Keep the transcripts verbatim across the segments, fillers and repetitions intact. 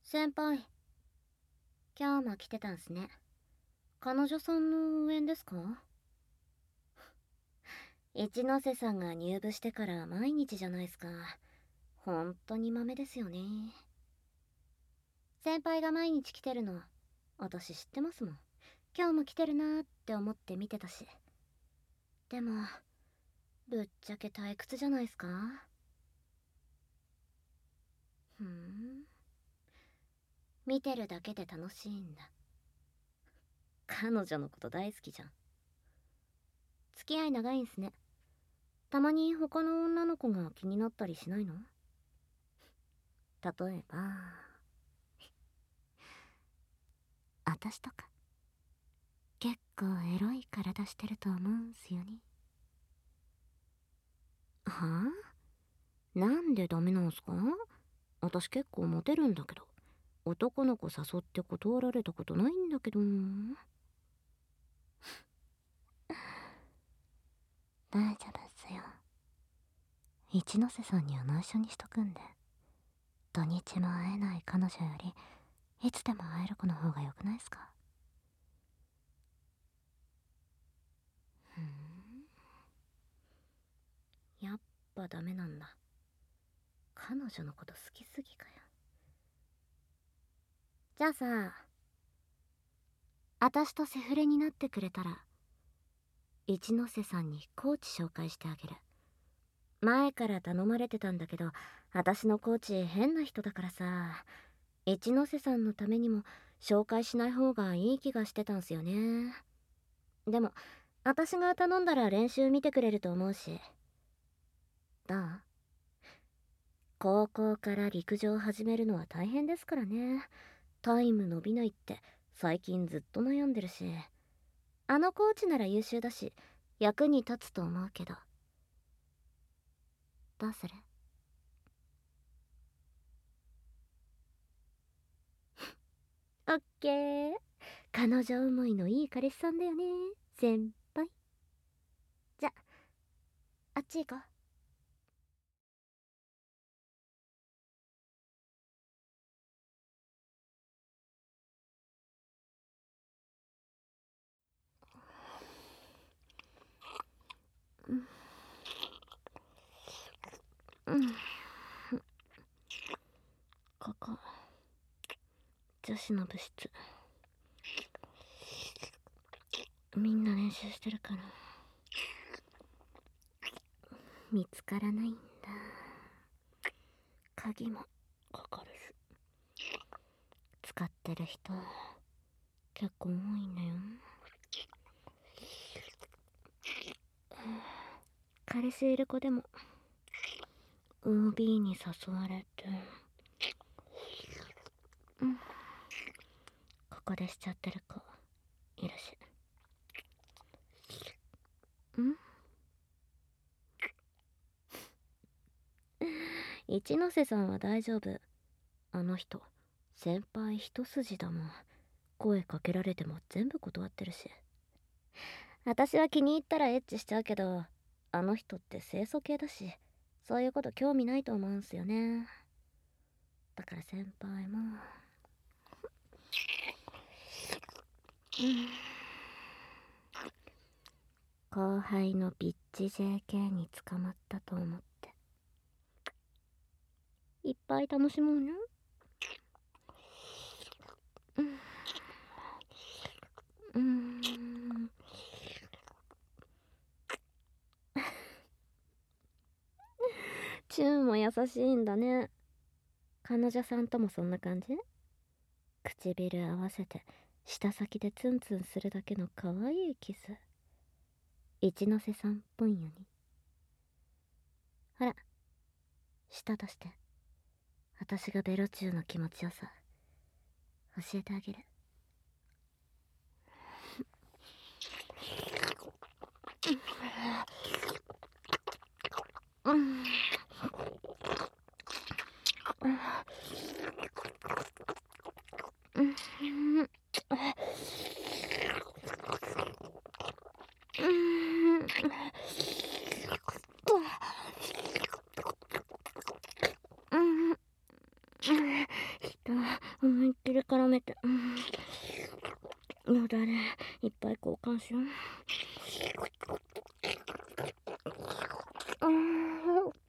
先輩、今日も来てたんすね。彼女さんの応援ですか？一ノ瀬さんが入部してから毎日じゃないすか。ほんとに豆ですよね。先輩が毎日来てるの、私知ってますもん。今日も来てるなーって思って見てたし。でも、ぶっちゃけ退屈じゃないすか？ふーん。見てるだけで楽しいんだ。彼女のこと大好きじゃん。付き合い長いんすね。たまに他の女の子が気になったりしないの？例えば私とか結構エロい体してると思うんすよね。はあ？なんでダメなんすか？私結構モテるんだけど、男の子誘って断られたことないんだけど。大丈夫っすよ。一ノ瀬さんには内緒にしとくんで。土日も会えない彼女よりいつでも会える子の方が良くないっすか？ふん、やっぱダメなんだ。彼女のこと好きすぎかよ。じゃあさ、私とセフレになってくれたら一ノ瀬さんにコーチ紹介してあげる。前から頼まれてたんだけど、私のコーチ変な人だからさ、一ノ瀬さんのためにも紹介しない方がいい気がしてたんすよね。でも私が頼んだら練習見てくれると思うし。どう？高校から陸上始めるのは大変ですからね。タイム伸びないって最近ずっと悩んでるし、あのコーチなら優秀だし役に立つと思うけど。どうする？オッケー。彼女思いのいい彼氏さんだよね、先輩。じゃ、あっち行こう。うん、ここ女子の部室、みんな練習してるから見つからないんだ。鍵もかかるし、使ってる人結構多いんだよ。彼氏いる子でも オービー に誘われて、うん、ここでしちゃってる子いるし。ん？一ノ瀬さんは大丈夫。あの人先輩一筋だもん。声かけられても全部断ってるし。私は気に入ったらエッチしちゃうけど、あの人って清楚系だし、そういうこと興味ないと思うんすよね。だから先輩も、うん、後輩のビッチ ジェーケー に捕まったと思っていっぱい楽しもうね。うん、うんチューも優しいんだね。彼女さんともそんな感じ？唇合わせて舌先でツンツンするだけの可愛いキス。一ノ瀬さんっぽいよね。ほら、舌出して。私がベロチューの気持ちよさ教えてあげる。うん、うん、人絡めて、うん、よだれいっぱい交換しよう。うん、うん、ほ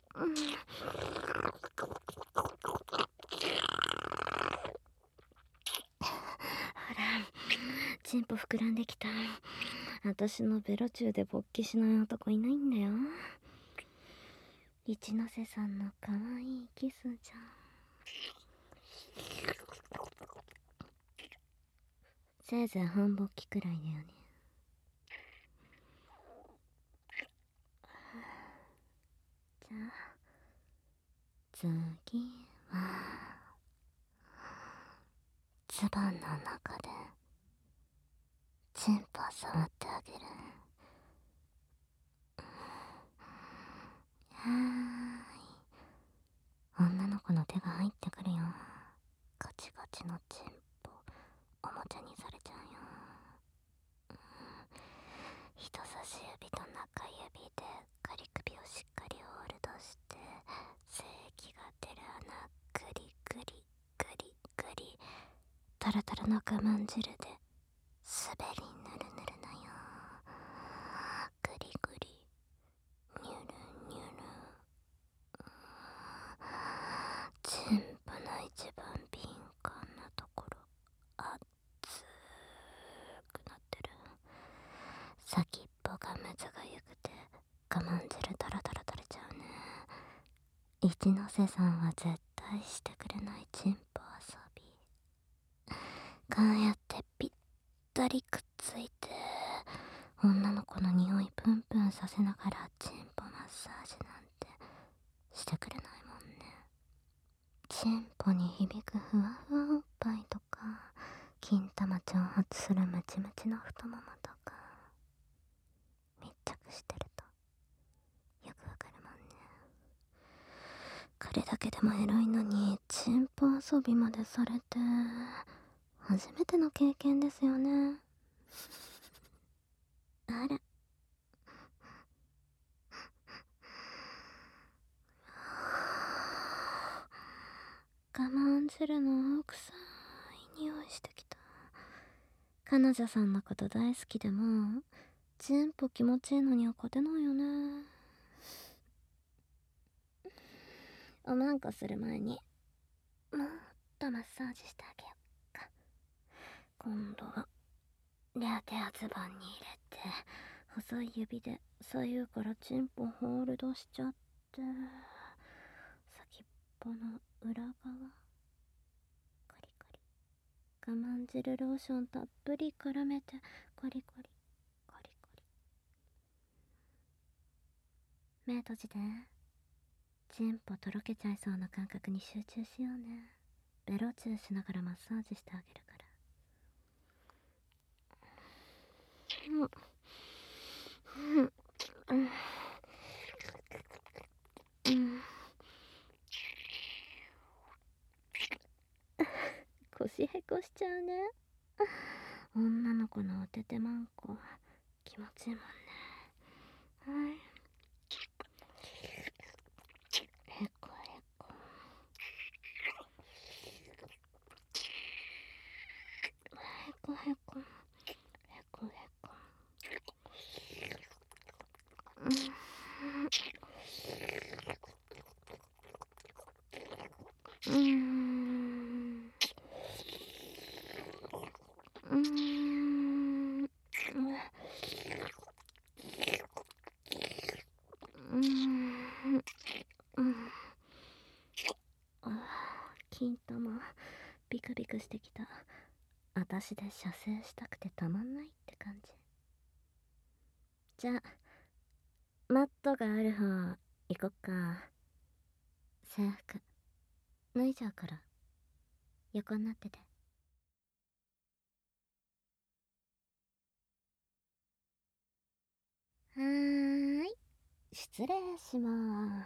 ら、チンポ膨らんできた。私のベロ中で勃起しない男いないんだよ。一ノ瀬さんの可愛いキスじゃん。せいぜい半勃起くらいだよね。じゃあ次はズボンの中でチンポ触ってあげる。はーい、女の子の手が入ってくるよ。ガチガチのチンポおもちゃにされちゃうよ。人差し指と中指で仮首をしっかりホールドして精液が出る穴グリグリグリグリタラタラの我慢汁で滑りぬるぬるなよ。グリグリニュルニュル。チンポの一番敏感なところ熱くなってる。先っぽがむずがゆくて我慢汁タラタラ垂れちゃうね。一ノ瀬さんは絶対してくれないチンポ遊び。こうやってぴったりくっついて女の子の匂いプンプンさせながらチンポマッサージなんてしてくれないもんね。チンポに響くふわふわおっぱいとか金玉挑発するムチムチの太ももとか密着してるとよくわかるもんね。これだけでもエロいのにチンポ遊びまでされて初めての経験ですよね。あら、我慢汁の臭い匂いしてきた。彼女さんのこと大好きでもチンポ気持ちいいのには勝てないよね。おまんこする前にもっとマッサージしてあげよっか。今度は両手をズボンに入れて細い指で左右からチンポホールドしちゃって先っぽの裏側コリコリ我慢汁ローションたっぷり絡めてコリコリコリコリ。目閉じて。チンポとろけちゃいそうな感覚に集中しようね。ベロチューしながらマッサージしてあげるから。うんうんうんうん腰へこしちゃうね。女の子のおててまんこ気持ちいいもんね。はい、へこへこへこへこへこへこ。うんうんうんうんうん。あ、金玉ビクビクしてきた。私で射精したくてたまんないって感じ。じゃあマットがある方行こっか。制服脱いじゃうから横になってて。はーい、失礼しまー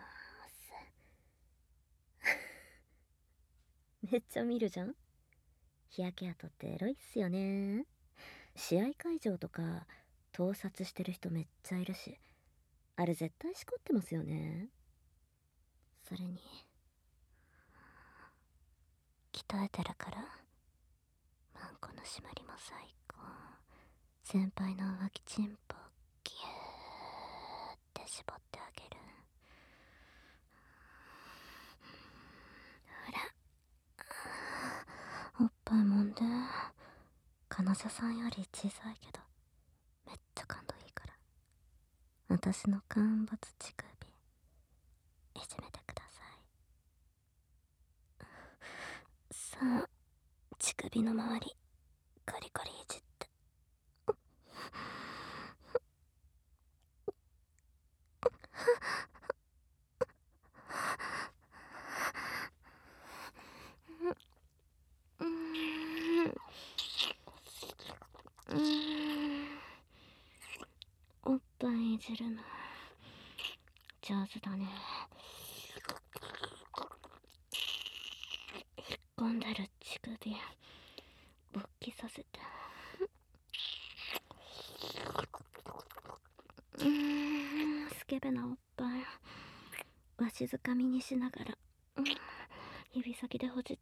す。めっちゃ見るじゃん。日焼け跡ってエロいっすよね。試合会場とか盗撮してる人めっちゃいるし、あれ絶対しこってますよね。それに鍛えてるから締まりも最高。先輩の浮気チンポギューって絞ってあげる。ほら、おっぱい揉んで。彼女さんより小さいけどめっちゃ感動いいから、私の陥没乳首いじめてください。さあ、乳首の周りコリコリいじって。おっぱいいじるの上手だね。引っ込んでる乳首勃起させて。うーん、スケベなおっぱいわしづかみにしながら、うん、指先でほじった。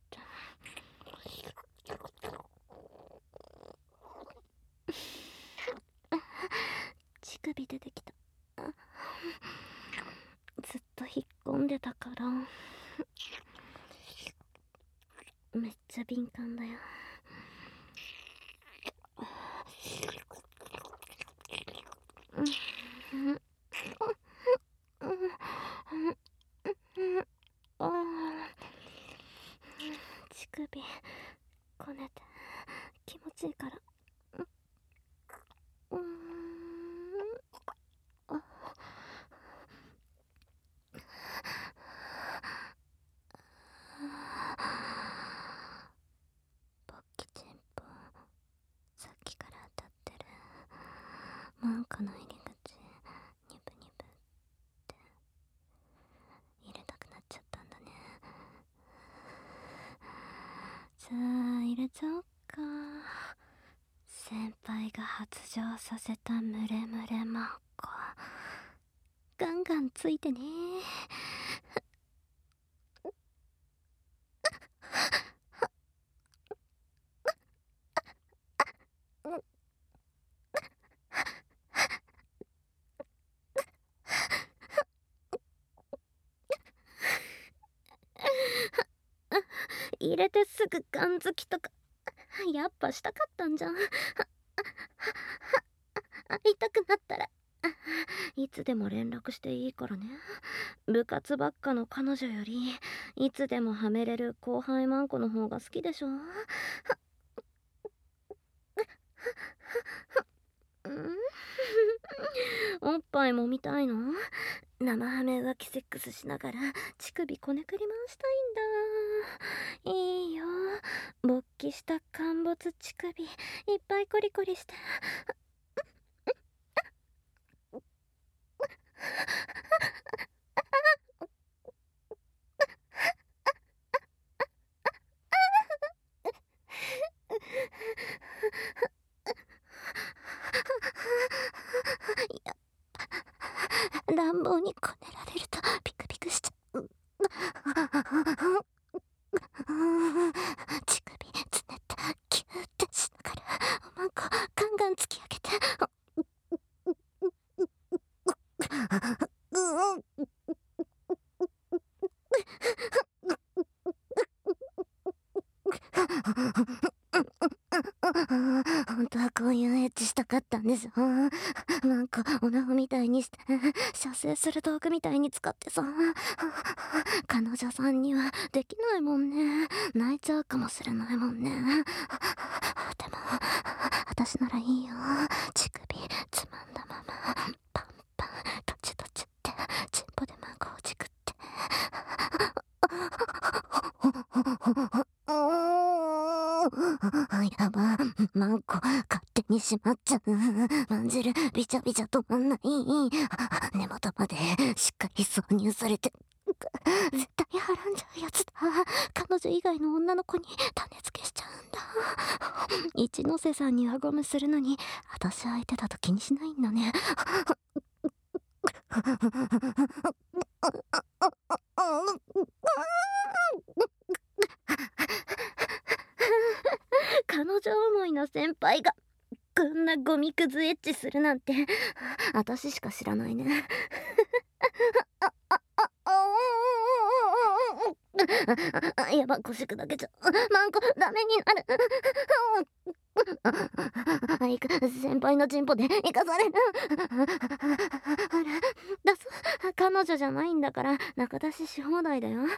乳首出てきた。ずっと引っ込んでたからめっちゃ敏感だよ。乳首こねて気持ちいいから。うーん、あ勃起チンポさっきから当たってる。マンコの入り口ニブニブって入れたくなっちゃったんだね。じゃあ入れちゃおっか。先輩が発情させたムレムレマンコガンガンついてね。入れてすぐガンづきとかやっぱしたかったんじゃん。痛くなったらいつでも連絡していいからね。部活ばっかの彼女よりいつでもはめれる後輩マンコの方が好きでしょ。おっぱいも見たいの？生ハメ浮気セックスしながら乳首こねくり回したいんだ。いいよ、勃起した陥没乳首いっぱいコリコリして。やっぱ乱暴にこねられるとピクピクしちゃう。乳首つねってキューってしながらおまんこガンガン突き上げて。本当はこういうエッチしたかったんでしょ。なんかオナホみたいにして射精する道具みたいに使ってさ。彼女さんにはできないもんね。泣いちゃうかもしれないもんね。でも私ならいいよ。乳首つまんだままパンパントチトチってチンポでマンコをちくって。やば、マンコ勝手にしまっちゃう。まんじるビチャビチャ止まんない。根元までしっかり挿入されて絶対はらんじゃうやつだ。彼女以外の女の子に種付けしちゃうんだ。一ノ瀬さんに輪ゴムするのに私相手だと気にしないんだね。彼女思いいな先輩がこんなゴミくずエッチするなんて私しか知らないね。やば、腰砕けちゃう。マンコダメになる。あいく、先輩のチンポで生かされる。あら、出す。彼女じゃないんだから仲出しし放題だよ。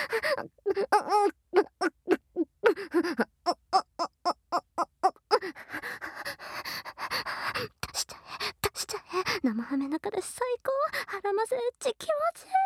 出しちゃえ、出しちゃえ。生ハメ仲出し最高。腹ませエッチ気持ちいい。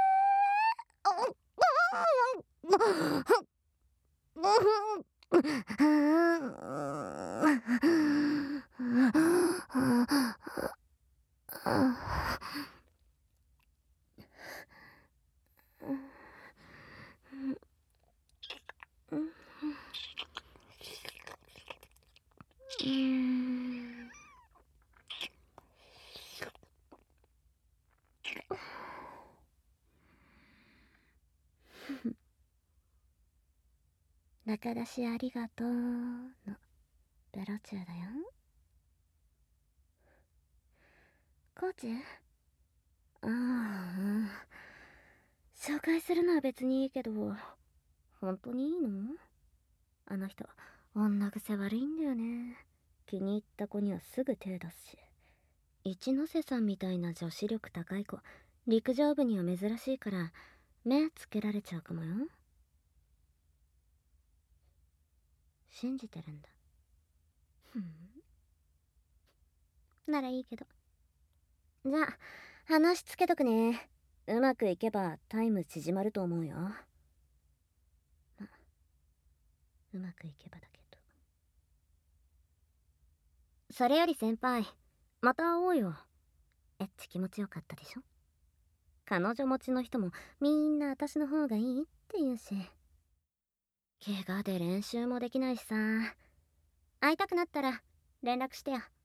仲出しありがとうのベロチューだよ。コーチ？ああ、紹介するのは別にいいけど、本当にいいの？あの人女癖悪いんだよね。気に入った子にはすぐ手出すし。一ノ瀬さんみたいな女子力高い子陸上部には珍しいから目つけられちゃうかもよ。信じてるんだ。ふん、ならいいけど。じゃあ話つけとくね。うまくいけばタイム縮まると思うよ。ま、うまくいけばだけど。それより先輩、また会おうよ。エッチ気持ちよかったでしょ。彼女持ちの人もみんな私の方がいいって言うし。怪我で練習もできないしさ。会いたくなったら連絡してよ。